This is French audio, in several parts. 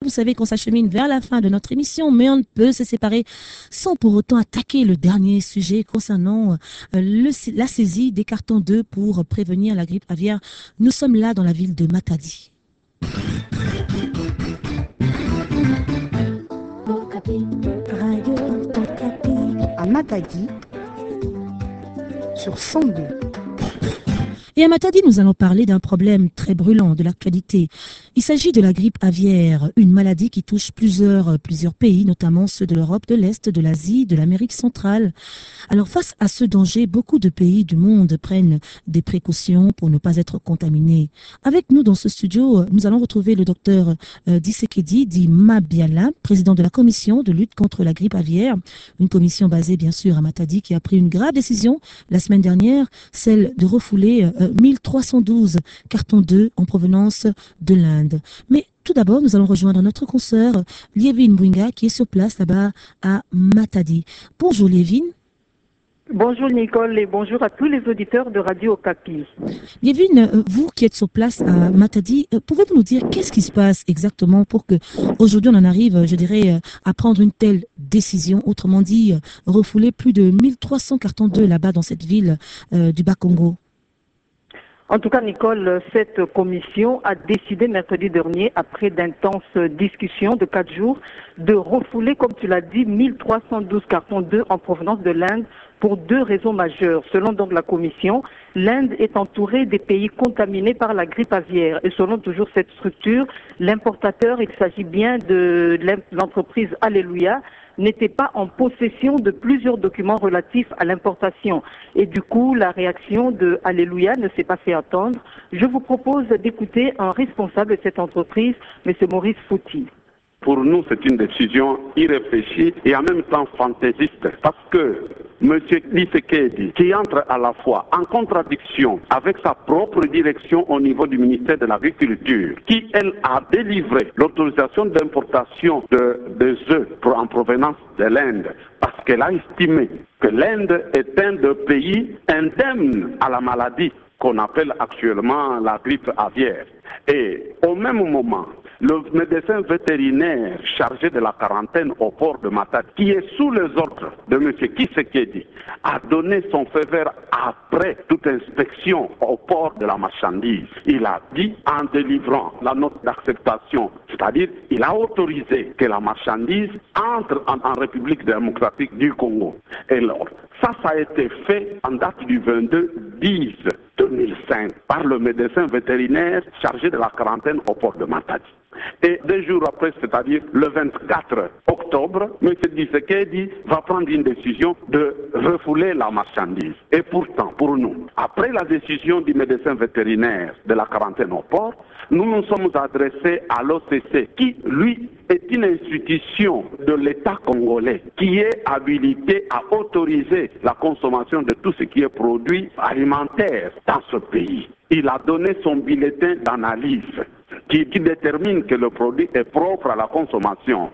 vous savez qu'on s'achemine vers la fin de notre émission, mais on ne peut se séparer sans pour autant attaquer le dernier sujet concernant la saisie des cartons 2 pour prévenir la grippe aviaire. Nous sommes là dans la ville de Matadi. À Matadi, sur 102. Et à Matadi, nous allons parler d'un problème très brûlant de l'actualité. Il s'agit de la grippe aviaire, une maladie qui touche plusieurs pays, notamment ceux de l'Europe de l'Est, de l'Asie, de l'Amérique centrale. Alors face à ce danger, beaucoup de pays du monde prennent des précautions pour ne pas être contaminés. Avec nous dans ce studio, nous allons retrouver le docteur Disekedi Di Mabiala, président de la commission de lutte contre la grippe aviaire, une commission basée bien sûr à Matadi qui a pris une grave décision la semaine dernière, celle de refouler 1312 cartons 2 en provenance de l'Inde. Mais tout d'abord, nous allons rejoindre notre consoeur Lievine Bouinga qui est sur place là-bas à Matadi. Bonjour Lievine. Bonjour Nicole et bonjour à tous les auditeurs de Radio Okapi. Lievine, vous qui êtes sur place à Matadi, pouvez-vous nous dire qu'est-ce qui se passe exactement pour que aujourd'hui on en arrive, je dirais, à prendre une telle décision, autrement dit, refouler plus de 1300 cartons 2 là-bas dans cette ville du Bas-Congo? En tout cas, Nicole, cette commission a décidé mercredi dernier, après d'intenses discussions de 4 jours, de refouler, comme tu l'as dit, 1312 cartons 2 en provenance de l'Inde pour 2 raisons majeures. Selon donc la commission, l'Inde est entourée des pays contaminés par la grippe aviaire. Et selon toujours cette structure, l'importateur, il s'agit bien de l'entreprise Alléluia, n'était pas en possession de plusieurs documents relatifs à l'importation. Et du coup, la réaction de Alléluia ne s'est pas fait attendre. Je vous propose d'écouter un responsable de cette entreprise, M. Maurice Fouti. Pour nous, c'est une décision irréfléchie et en même temps fantaisiste parce que M. Tshisekedi, qui entre à la fois en contradiction avec sa propre direction au niveau du ministère de l'Agriculture, qui, elle, a délivré l'autorisation d'importation des œufs en provenance de l'Inde, parce qu'elle a estimé que l'Inde est un des pays indemnes à la maladie qu'on appelle actuellement la grippe aviaire. Et au même moment, le médecin vétérinaire chargé de la quarantaine au port de Matadi, qui est sous les ordres de M. Tshisekedi, a donné son feu vert après toute inspection au port de la marchandise. Il a dit, en délivrant la note d'acceptation, c'est-à-dire il a autorisé que la marchandise entre en République démocratique du Congo. Et alors, ça a été fait en date du 22/10/2005 par le médecin vétérinaire chargé de la quarantaine au port de Matadi. Et 2 jours après, c'est-à-dire le 24 octobre, M. Tshisekedi va prendre une décision de refouler la marchandise. Et pourtant, pour nous, après la décision du médecin vétérinaire de la quarantaine au port, nous nous sommes adressés à l'OCC, qui, lui, est une institution de l'État congolais, qui est habilité à autoriser la consommation de tout ce qui est produit alimentaire dans ce pays. Il a donné son bulletin d'analyse qui détermine que le produit est propre à la consommation.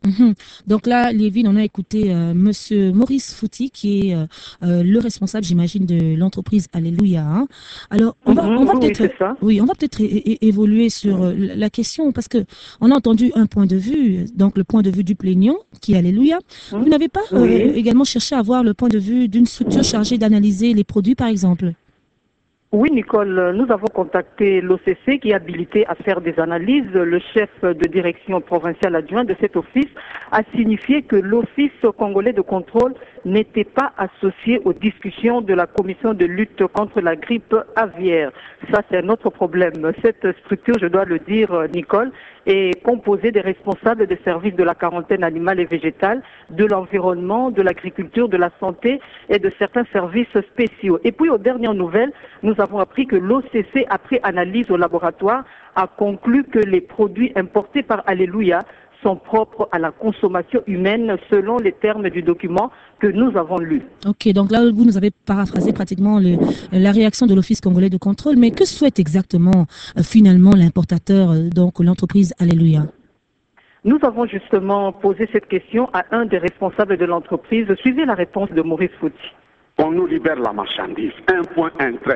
Donc là, Lievine, on a écouté Monsieur Maurice Fouti, qui est le responsable, j'imagine, de l'entreprise Alléluia. Hein. Alors, on va peut-être évoluer sur la question, parce que on a entendu un point de vue, donc le point de vue du plaignant, qui est Alléluia. Vous n'avez pas également cherché à avoir le point de vue d'une structure chargée d'analyser les produits, par exemple? Oui, Nicole, nous avons contacté l'OCC qui est habilité à faire des analyses. Le chef de direction provinciale adjoint de cet office a signifié que l'Office congolais de contrôle n'était pas associé aux discussions de la commission de lutte contre la grippe aviaire. Ça, c'est un autre problème. Cette structure, je dois le dire, Nicole, est composée des responsables des services de la quarantaine animale et végétale, de l'environnement, de l'agriculture, de la santé et de certains services spéciaux. Et puis, aux dernières nouvelles, nous avons appris que l'OCC, après analyse au laboratoire, a conclu que les produits importés par Alléluia sont propres à la consommation humaine selon les termes du document que nous avons lu. Ok, donc là, vous nous avez paraphrasé pratiquement la réaction de l'Office congolais de contrôle, mais que souhaite exactement finalement l'importateur, donc l'entreprise Alléluia? Nous avons justement posé cette question à un des responsables de l'entreprise. Suivez la réponse de Maurice Fouti. On nous libère la marchandise. Un point, un trait.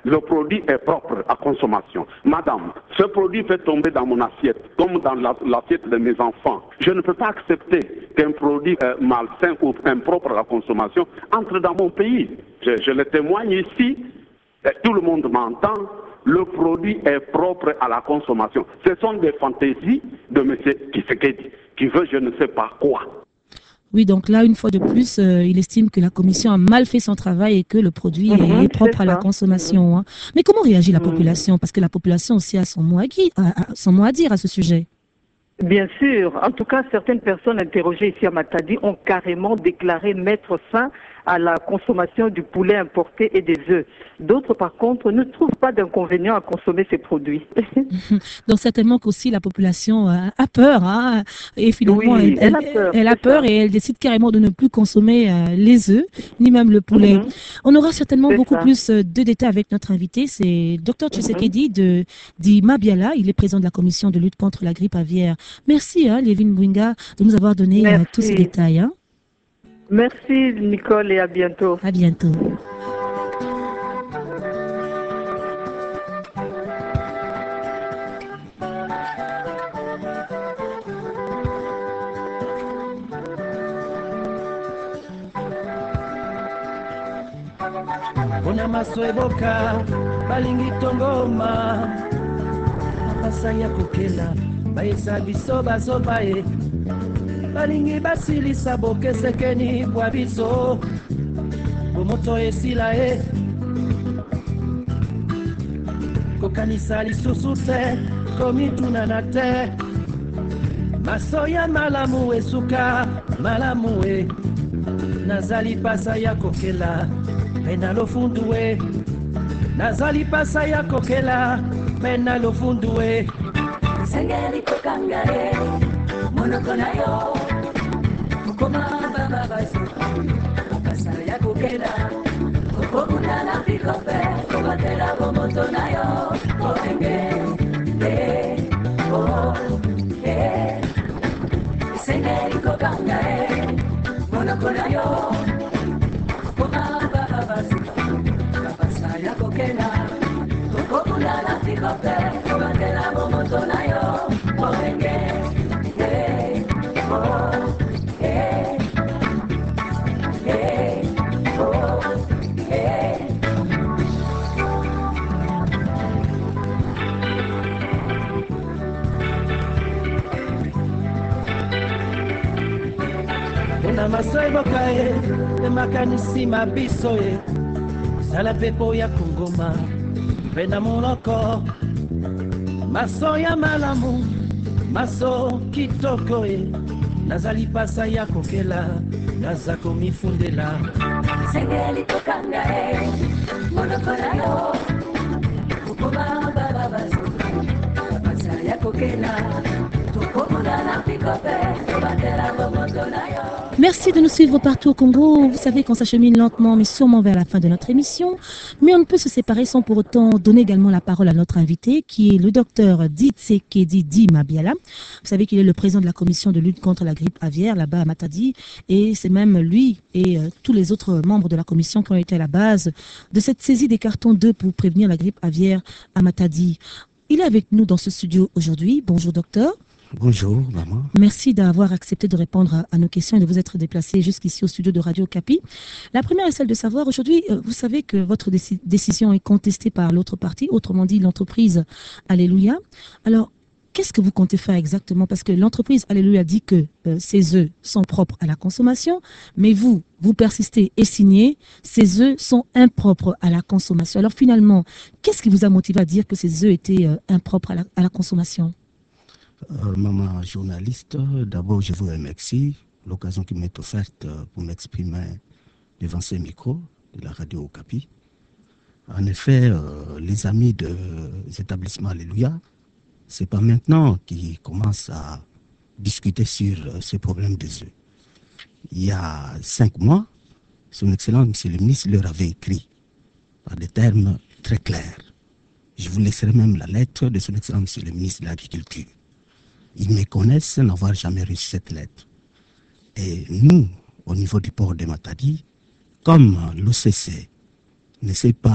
le produit est propre à consommation. Madame, ce produit fait tomber dans mon assiette, comme dans l'assiette de mes enfants. Je ne peux pas accepter qu'un produit malsain ou impropre à la consommation entre dans mon pays. Je le témoigne ici, tout le monde m'entend. Le produit est propre à la consommation. Ce sont des fantaisies de M. Tshisekedi qui veut je ne sais pas quoi. Oui, donc là, une fois de plus, il estime que la commission a mal fait son travail et que le produit est propre à la consommation. Hein. Mais comment réagit la population? Parce que la population aussi a son mot à dire à ce sujet. Bien sûr. En tout cas, certaines personnes interrogées ici à Matadi ont carrément déclaré mettre fin à la consommation du poulet importé et des œufs. D'autres, par contre, ne trouvent pas d'inconvénient à consommer ces produits. Donc, certainement qu'aussi la population a peur. Hein, et finalement, oui, elle a peur et elle décide carrément de ne plus consommer les œufs, ni même le poulet. On aura certainement beaucoup plus de détails avec notre invité. C'est Dr Tshisekedi de Mabiala. Il est président de la commission de lutte contre la grippe aviaire. Merci, Lévin Bwinga, de nous avoir donné tous ces détails. Hein. Merci, Nicole, et à bientôt. À bientôt. Ona masweboka balingi tongoma apasa ya kokela baisa biso bazoba ye balingi basilisa bokesekeni bwa biso bomoto esila ye kokanisa lisusu te komitunana te masoya malamu esuka malamu e nazali pasa ya kokela pena lofundu we nazali pasa ya kokela pena lofundu we sengeli kokanga e monokona yo mukoma baba baso pasa ya kokela kokuna na pikope kobatela bomoto na yo kokenge sengeli kokanga e monokona yo Ona masoeboka e makanisi mabiso e sala pepo ya kongoma pena monoko maso ya malamu maso kitoko e nazali pasa ya kokela naza komifundela sengeli kokanga e monoko na yo ukoma baba baso pasa ya kokela tokomuna na pikope kobatela bomoto na yo. Merci de nous suivre partout au Congo. Vous savez qu'on s'achemine lentement mais sûrement vers la fin de notre émission. Mais on ne peut se séparer sans pour autant donner également la parole à notre invité qui est le docteur Tshisekedi Mabiala. Vous savez qu'il est le président de la commission de lutte contre la grippe aviaire là-bas à Matadi. Et c'est même lui et tous les autres membres de la commission qui ont été à la base de cette saisie des cartons 2 pour prévenir la grippe aviaire à Matadi. Il est avec nous dans ce studio aujourd'hui. Bonjour docteur. Bonjour, maman. Merci d'avoir accepté de répondre à nos questions et de vous être déplacé jusqu'ici au studio de Radio Okapi. La première est celle de savoir, aujourd'hui, vous savez que votre décision est contestée par l'autre partie, autrement dit l'entreprise Alléluia. Alors, qu'est-ce que vous comptez faire exactement? Parce que l'entreprise Alléluia dit que ces œufs sont propres à la consommation, mais vous persistez et signez, ces œufs sont impropres à la consommation. Alors finalement, qu'est-ce qui vous a motivé à dire que ces œufs étaient impropres à la consommation? Maman journaliste, d'abord je vous remercie pour l'occasion qui m'est offerte pour m'exprimer devant ces micros de la radio Okapi. En effet, les amis des établissements Alléluia, c'est pas maintenant qu'ils commencent à discuter sur ces problèmes des œufs. Il y a 5 mois, son Excellence Monsieur le ministre leur avait écrit par des termes très clairs. Je vous laisserai même la lettre de son Excellence Monsieur le ministre de l'Agriculture. Ils me connaissent n'avoir jamais reçu cette lettre. Et nous, au niveau du port de Matadi, comme l'OCC ne s'est pas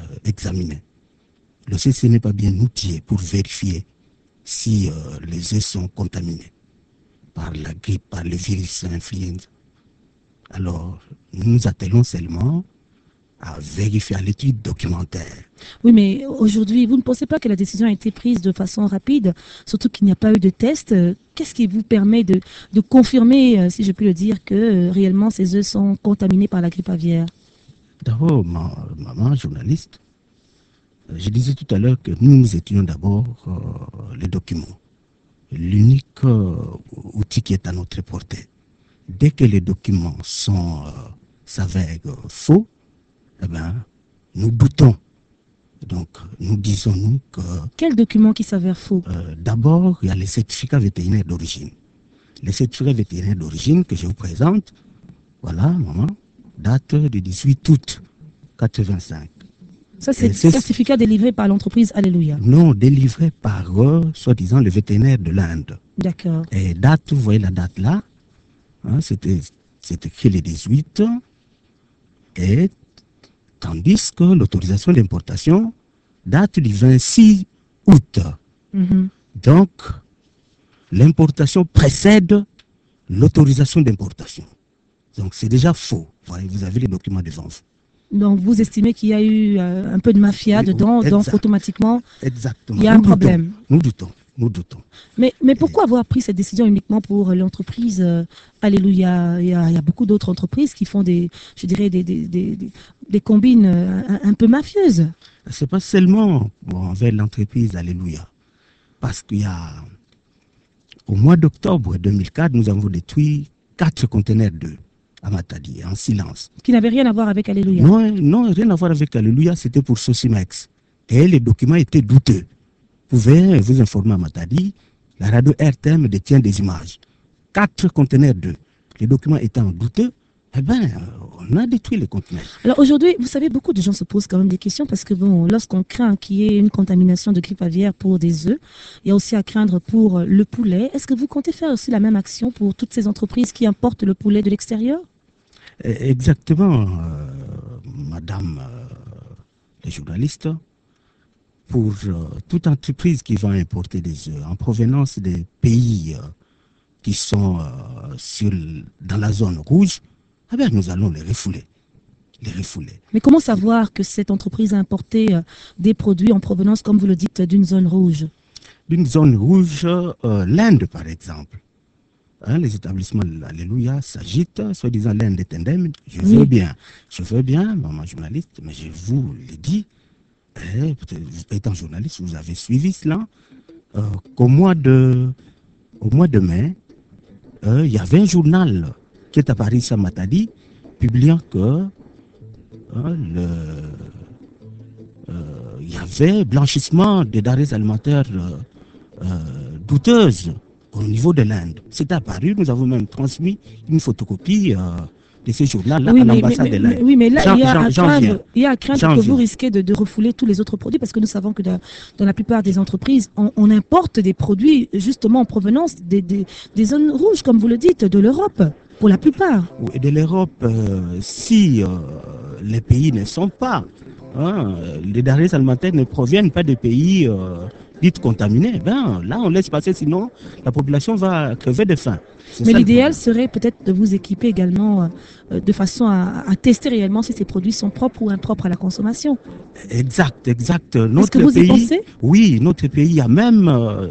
examinés. Le CC n'est pas bien outillé pour vérifier si les œufs sont contaminés par la grippe, par le virus influenza. Alors, nous nous attelons seulement à vérifier à l'étude documentaire. Oui, mais aujourd'hui, vous ne pensez pas que la décision a été prise de façon rapide, surtout qu'il n'y a pas eu de test. Qu'est-ce qui vous permet de confirmer, si je puis le dire, que réellement ces œufs sont contaminés par la grippe aviaire? D'abord, maman, journaliste, je disais tout à l'heure que nous étudions d'abord les documents. L'unique outil qui est à notre portée. Dès que les documents s'avèrent faux, eh ben, nous doutons. Donc, nous disons, nous, que... Quel document qui s'avère faux? D'abord, il y a les certificats vétérinaires d'origine. Les certificats vétérinaires d'origine que je vous présente, voilà, maman, date du 18 août 85. Ça, c'est certificat délivré par l'entreprise Alléluia. Non, délivré par, soi-disant, le vétérinaire de l'Inde. D'accord. Et date, vous voyez la date là, hein, c'est écrit le 18, et tandis que l'autorisation d'importation date du 26 août. Donc, l'importation précède l'autorisation d'importation. Donc, c'est déjà faux. Vous avez les documents devant vous. Donc, vous estimez qu'il y a eu un peu de mafia dedans, donc automatiquement, exactement. Il y a un problème. Nous doutons. Mais pourquoi avoir pris cette décision uniquement pour l'entreprise Alléluia? Il y a beaucoup d'autres entreprises qui font des combines un peu mafieuses. Ce n'est pas seulement envers l'entreprise Alléluia. Parce qu'il y a, au mois d'octobre 2004, nous avons détruit 4 conteneurs d'œufs à Matadi, en silence. Qui n'avait rien à voir avec Alléluia? Non, rien à voir avec Alléluia, c'était pour Sosimex. Et les documents étaient douteux. Vous pouvez vous informer à Matadi, la radio RTM détient des images. 4 conteneurs d'œufs. Les documents étant douteux, eh bien, on a détruit les conteneurs. Alors aujourd'hui, vous savez, beaucoup de gens se posent quand même des questions parce que bon, lorsqu'on craint qu'il y ait une contamination de grippe aviaire pour des œufs, il y a aussi à craindre pour le poulet. Est-ce que vous comptez faire aussi la même action pour toutes ces entreprises qui importent le poulet de l'extérieur? Exactement, madame les journalistes. Pour toute entreprise qui va importer des œufs en provenance des pays qui sont dans la zone rouge, eh bien, nous allons les refouler. Mais comment savoir que cette entreprise a importé des produits en provenance, comme vous le dites, d'une zone rouge? D'une zone rouge, l'Inde par exemple. Hein, les établissements de l'Alléluia s'agitent, soi-disant l'Inde est indemne. Je veux bien, maman journaliste, mais je vous l'ai dit, étant journaliste, vous avez suivi cela, qu'au mois de mai, il y avait un journal qui est apparu à Matadi, publiant que il y avait blanchissement des denrées alimentaires douteuses au niveau de l'Inde. C'est apparu, nous avons même transmis une photocopie de ce journal-là à l'ambassade de l'Inde. Oui, mais là, il y a à craindre que vous risquez de refouler tous les autres produits, parce que nous savons que dans la plupart des entreprises, on importe des produits justement en provenance des zones rouges, comme vous le dites, de l'Europe, pour la plupart. Oui, de l'Europe, si les pays ne sont pas, les denrées alimentaires ne proviennent pas de pays dits contaminés, ben là on laisse passer, sinon la population va crever de faim. Mais l'idéal serait peut-être de vous équiper également de façon à tester réellement si ces produits sont propres ou impropres à la consommation. Exact. Est-ce que vous y pensez? Oui, notre pays a même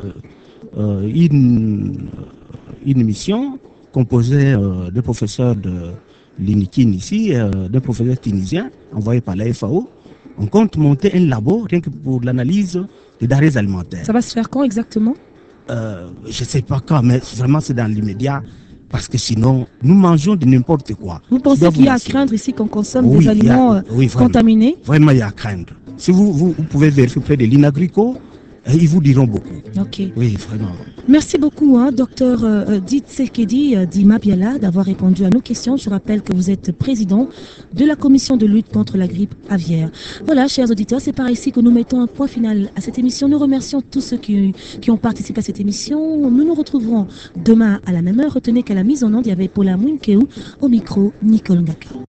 une mission composée de professeurs de l'INIKIN ici, d'un professeur tunisien envoyé par la FAO. On compte monter un labo rien que pour l'analyse des denrées alimentaires. Ça va se faire quand exactement? Je ne sais pas quand, mais vraiment c'est dans l'immédiat, parce que sinon, nous mangeons de n'importe quoi. Vous pensez qu'il y a à craindre ici qu'on consomme des aliments contaminés? Vraiment, il y a à craindre. Si vous pouvez vérifier près de l'Inagrico, ils vous diront beaucoup. Ok. Oui, vraiment. Merci beaucoup, docteur Ditsekedi Dimabiala, d'avoir répondu à nos questions. Je rappelle que vous êtes président de la commission de lutte contre la grippe aviaire. Voilà, chers auditeurs, c'est par ici que nous mettons un point final à cette émission. Nous remercions tous ceux qui ont participé à cette émission. Nous nous retrouverons demain à la même heure. Retenez qu'à la mise en onde, il y avait Paula Mounkeu, au micro, Nicole Ngaka.